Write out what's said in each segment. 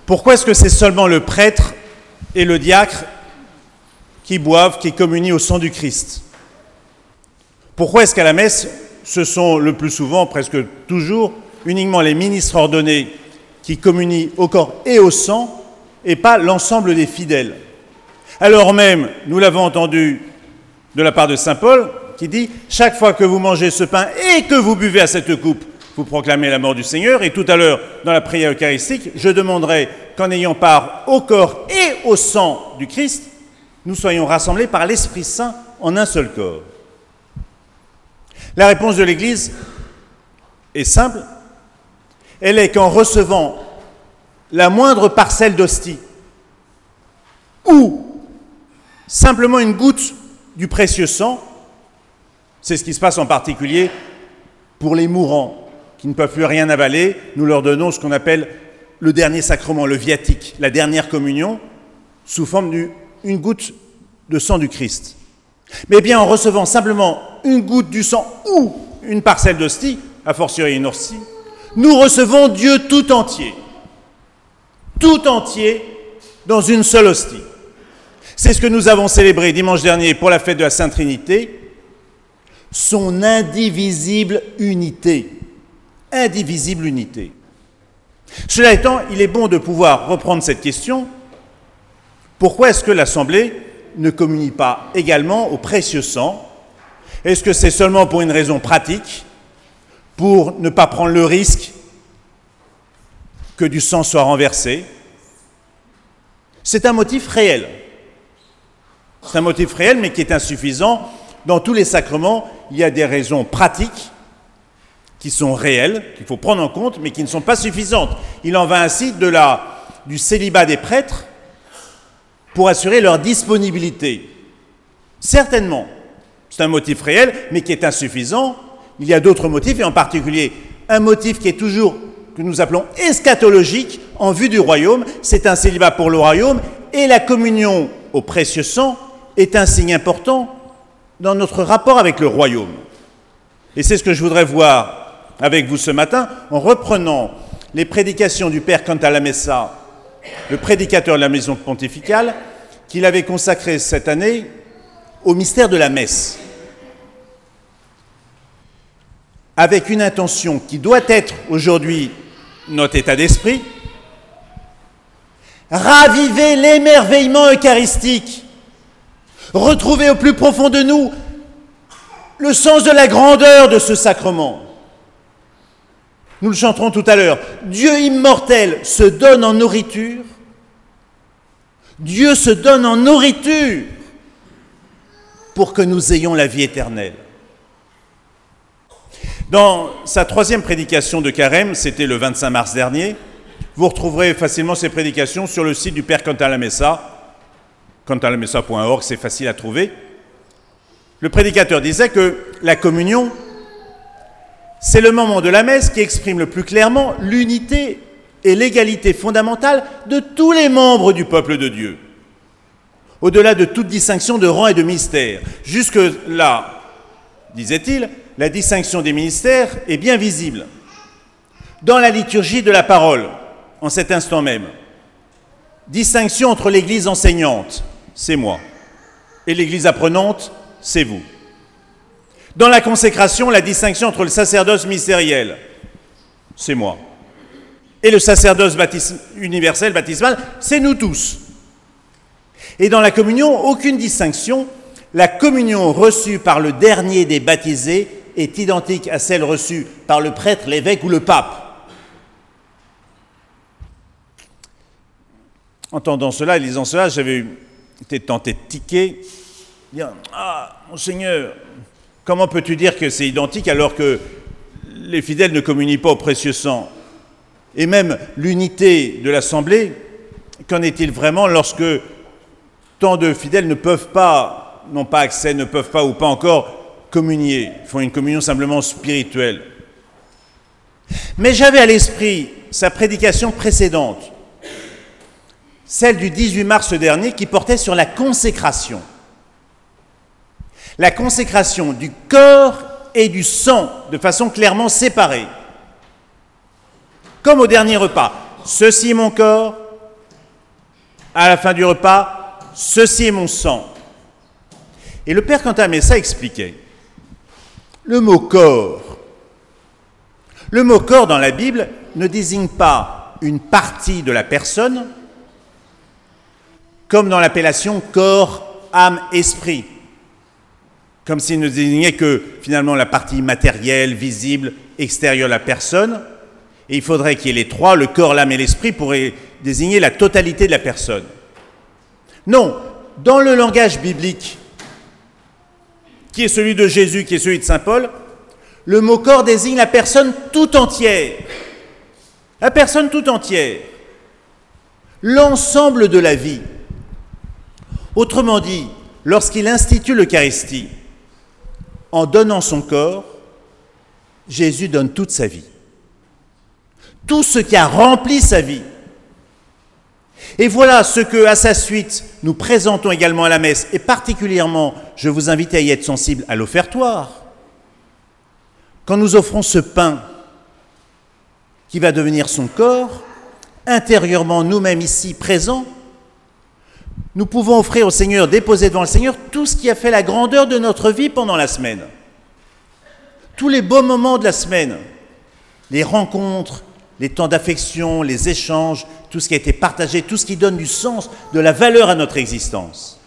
Pourquoi est-ce que c'est seulement le prêtre et le diacre qui boivent, qui communient au sang du Christ? Pourquoi est-ce qu'à la messe, ce sont le plus souvent, presque toujours, uniquement les ministres ordonnés qui communient au corps et au sang, et pas l'ensemble des fidèles? Alors même, nous l'avons entendu de la part de saint Paul, qui dit « Chaque fois que vous mangez ce pain et que vous buvez à cette coupe, vous proclamez la mort du Seigneur. » Et tout à l'heure, dans la prière eucharistique, je demanderai qu'en ayant part au corps et au sang du Christ, nous soyons rassemblés par l'Esprit Saint en un seul corps. La réponse de l'Église est simple. Elle est qu'en recevant la moindre parcelle d'hostie ou simplement une goutte du précieux sang, c'est ce qui se passe en particulier pour les mourants qui ne peuvent plus rien avaler, nous leur donnons ce qu'on appelle le dernier sacrement, le viatique, la dernière communion, sous forme d'une goutte de sang du Christ. Mais bien en recevant simplement une goutte du sang ou une parcelle d'hostie, a fortiori une hostie, nous recevons Dieu tout entier dans une seule hostie. C'est ce que nous avons célébré dimanche dernier pour la fête de la Sainte Trinité, son indivisible unité. Indivisible unité. Cela étant, il est bon de pouvoir reprendre cette question. Pourquoi est-ce que l'Assemblée ne communie pas également au précieux sang? Est-ce que c'est seulement pour une raison pratique, pour ne pas prendre le risque que du sang soit renversé? C'est un motif réel. C'est un motif réel, mais qui est insuffisant. Dans tous les sacrements, il y a des raisons pratiques qui sont réelles, qu'il faut prendre en compte, mais qui ne sont pas suffisantes. Il en va ainsi du célibat des prêtres pour assurer leur disponibilité. Certainement, c'est un motif réel, mais qui est insuffisant. Il y a d'autres motifs, et en particulier un motif qui est toujours, que nous appelons eschatologique, en vue du royaume. C'est un célibat pour le royaume, et la communion au précieux sang est un signe important dans notre rapport avec le royaume. Et c'est ce que je voudrais voir avec vous ce matin, en reprenant les prédications du Père Cantalamessa, le prédicateur de la maison pontificale, qu'il avait consacré cette année au mystère de la messe, avec une intention qui doit être aujourd'hui notre état d'esprit: raviver l'émerveillement eucharistique, retrouver au plus profond de nous le sens de la grandeur de ce sacrement. Nous le chanterons tout à l'heure. Dieu immortel se donne en nourriture. Dieu se donne en nourriture pour que nous ayons la vie éternelle. Dans sa 3e prédication de Carême, c'était le 25 mars dernier, vous retrouverez facilement ces prédications sur le site du Père Cantalamessa, cantalamessa.org, c'est facile à trouver. Le prédicateur disait que la communion, c'est le moment de la messe qui exprime le plus clairement l'unité et l'égalité fondamentale de tous les membres du peuple de Dieu, au-delà de toute distinction de rang et de mystère. Jusque-là, disait-il, la distinction des ministères est bien visible dans la liturgie de la parole, en cet instant même. Distinction entre l'Église enseignante, c'est moi, et l'Église apprenante, c'est vous. Dans la consécration, la distinction entre le sacerdoce mystériel, c'est moi, et le sacerdoce universel baptismal, c'est nous tous. Et dans la communion, aucune distinction. La communion reçue par le dernier des baptisés est identique à celle reçue par le prêtre, l'évêque ou le pape. Entendant cela et lisant cela, j'avais été tenté de tiquer, dire « Ah, Monseigneur, comment peux-tu dire que c'est identique alors que les fidèles ne communient pas au précieux sang? Et même l'unité de l'Assemblée, qu'en est-il vraiment lorsque tant de fidèles n'ont pas accès, ne peuvent pas ou pas encore communier, font une communion simplement spirituelle. » Mais j'avais à l'esprit sa prédication précédente, celle du 18 mars dernier, qui portait sur la consécration. La consécration du corps et du sang, de façon clairement séparée. Comme au dernier repas, ceci est mon corps, à la fin du repas, « Ceci est mon sang ». Et le père Quentin Messa expliquait le mot corps. Le mot corps dans la Bible ne désigne pas une partie de la personne, comme dans l'appellation corps, âme, esprit, comme s'il ne désignait que finalement la partie matérielle, visible, extérieure de la personne. Et il faudrait qu'il y ait les trois, le corps, l'âme et l'esprit, pour désigner la totalité de la personne. Non, dans le langage biblique, qui est celui de Jésus, qui est celui de saint Paul, le mot corps désigne la personne tout entière. La personne tout entière. L'ensemble de la vie. Autrement dit, lorsqu'il institue l'Eucharistie, en donnant son corps, Jésus donne toute sa vie. Tout ce qui a rempli sa vie. Et voilà ce que, à sa suite, nous présentons également à la messe, et particulièrement, je vous invite à y être sensible à l'offertoire. Quand nous offrons ce pain qui va devenir son corps, intérieurement, nous-mêmes ici présents, nous pouvons offrir au Seigneur, déposer devant le Seigneur tout ce qui a fait la grandeur de notre vie pendant la semaine. Tous les beaux moments de la semaine, les rencontres, les temps d'affection, les échanges, tout ce qui a été partagé, tout ce qui donne du sens, de la valeur à notre existence.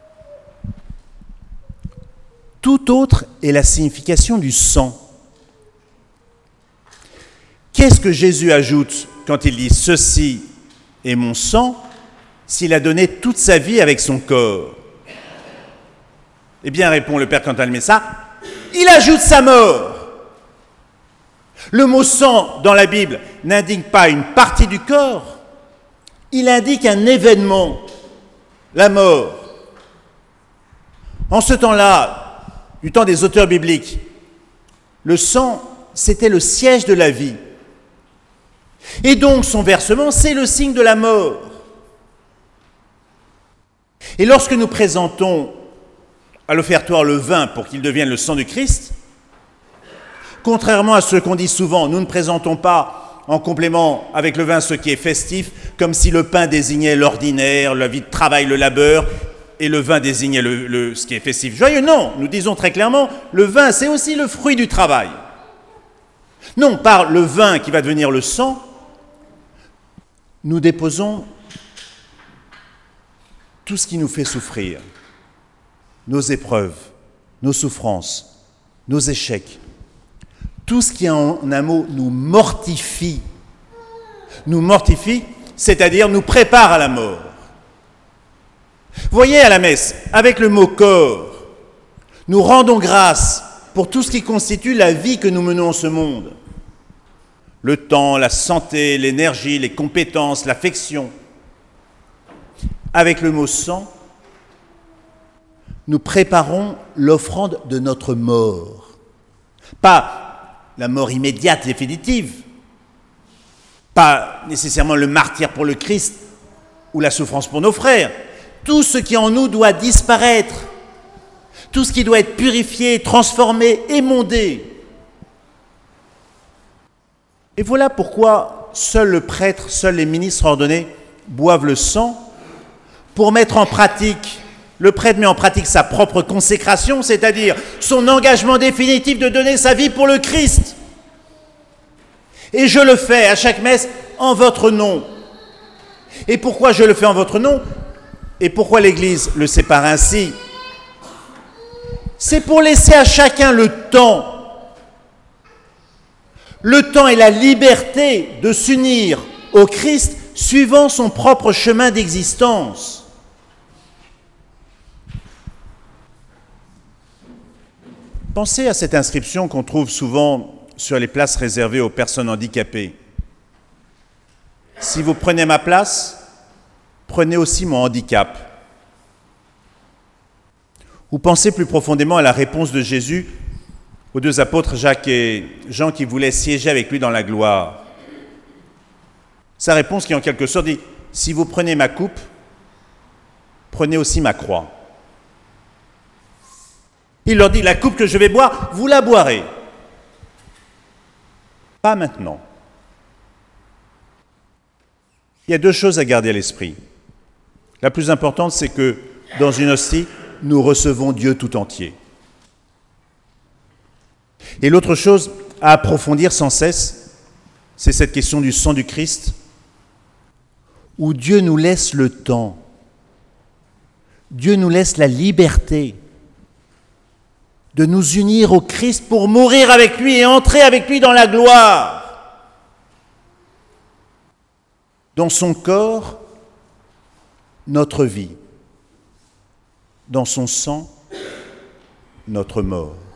Tout autre est la signification du sang. Qu'est-ce que Jésus ajoute quand il dit « Ceci est mon sang » s'il a donné toute sa vie avec son corps? Eh bien, répond le père Quentin Messa, il ajoute sa mort. Le mot sang dans la Bible n'indique pas une partie du corps, il indique un événement, la mort. En ce temps-là, du temps des auteurs bibliques, le sang, c'était le siège de la vie. Et donc son versement, c'est le signe de la mort. Et lorsque nous présentons à l'offertoire le vin pour qu'il devienne le sang du Christ, contrairement à ce qu'on dit souvent, nous ne présentons pas en complément avec le vin ce qui est festif, comme si le pain désignait l'ordinaire, la vie de travail, le labeur, et le vin désignait ce qui est festif, joyeux. Non, nous disons très clairement, le vin c'est aussi le fruit du travail. Non, par le vin qui va devenir le sang, nous déposons tout ce qui nous fait souffrir, nos épreuves, nos souffrances, nos échecs, tout ce qui en un mot nous mortifie, c'est-à-dire nous prépare à la mort. Voyez à la messe, avec le mot corps, nous rendons grâce pour tout ce qui constitue la vie que nous menons en ce monde. Le temps, la santé, l'énergie, les compétences, l'affection. Avec le mot sang, nous préparons l'offrande de notre mort. Pas la mort immédiate, définitive, pas nécessairement le martyre pour le Christ ou la souffrance pour nos frères. Tout ce qui en nous doit disparaître, tout ce qui doit être purifié, transformé, émondé. Et voilà pourquoi seul le prêtre, seuls les ministres ordonnés boivent le sang pour mettre en pratique, le prêtre met en pratique sa propre consécration, c'est-à-dire son engagement définitif de donner sa vie pour le Christ. Et je le fais à chaque messe en votre nom. Et pourquoi je le fais en votre nom? Et pourquoi l'Église le sépare ainsi? C'est pour laisser à chacun le temps et la liberté de s'unir au Christ suivant son propre chemin d'existence. Pensez à cette inscription qu'on trouve souvent sur les places réservées aux personnes handicapées. Si vous prenez ma place, prenez aussi mon handicap. Ou pensez plus profondément à la réponse de Jésus aux deux apôtres Jacques et Jean qui voulaient siéger avec lui dans la gloire. Sa réponse qui en quelque sorte dit « Si vous prenez ma coupe, prenez aussi ma croix ». Il leur dit « La coupe que je vais boire, vous la boirez. Pas maintenant. » Il y a deux choses à garder à l'esprit. La plus importante, c'est que dans une hostie, nous recevons Dieu tout entier. Et l'autre chose à approfondir sans cesse, c'est cette question du sang du Christ, où Dieu nous laisse le temps, Dieu nous laisse la liberté de nous unir au Christ pour mourir avec lui et entrer avec lui dans la gloire. Dans son corps, notre vie. Dans son sang, notre mort.